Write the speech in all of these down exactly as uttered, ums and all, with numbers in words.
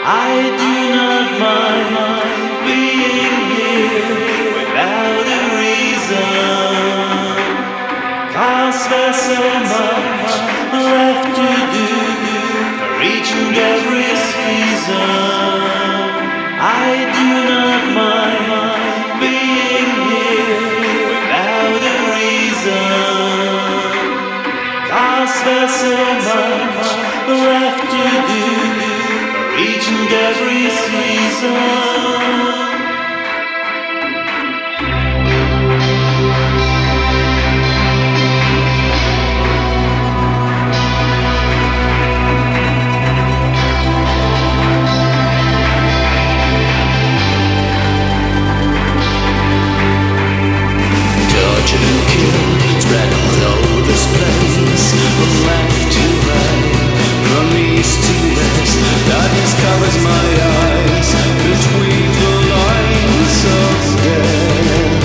I do not mind being here without a reason, 'cause there's so much left to do for each and every season. I do not mind being here without a reason, 'cause there's so much left to do for each and every season. Spread all over this place, from left to right, from east to west. Darkness covers my eyes between the lines of death.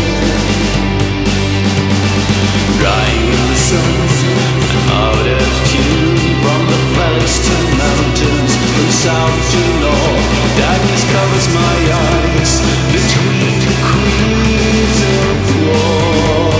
Drying in the sun, I'm out of tune. From the valleys to mountains, from south to north. Darkness covers my eyes between the queens of war.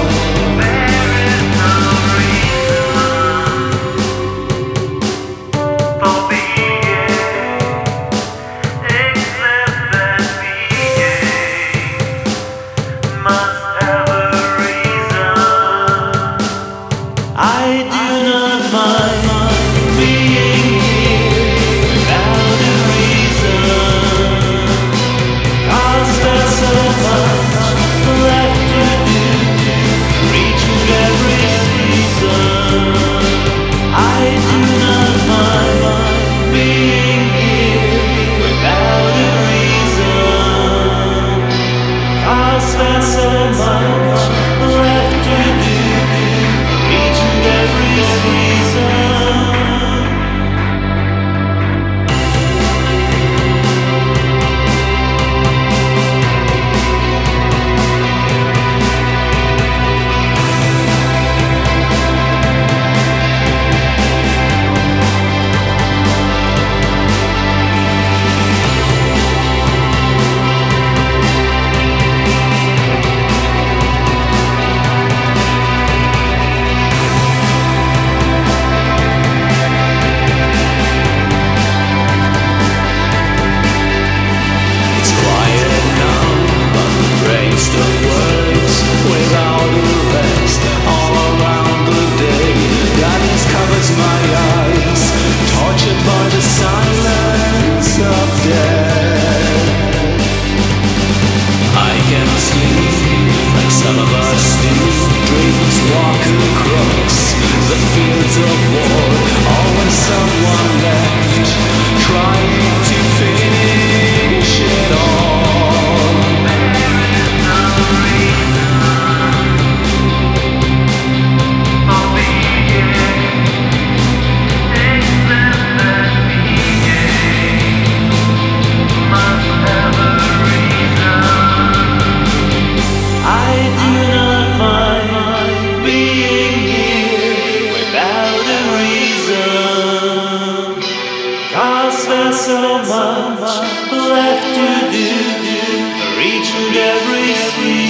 I do not mind being here without a reason, 'cause there's so much left to do for each and every season. I do not mind being here without a reason, 'cause there's so much left to do for each and every season. There's so much left to do for each and every season.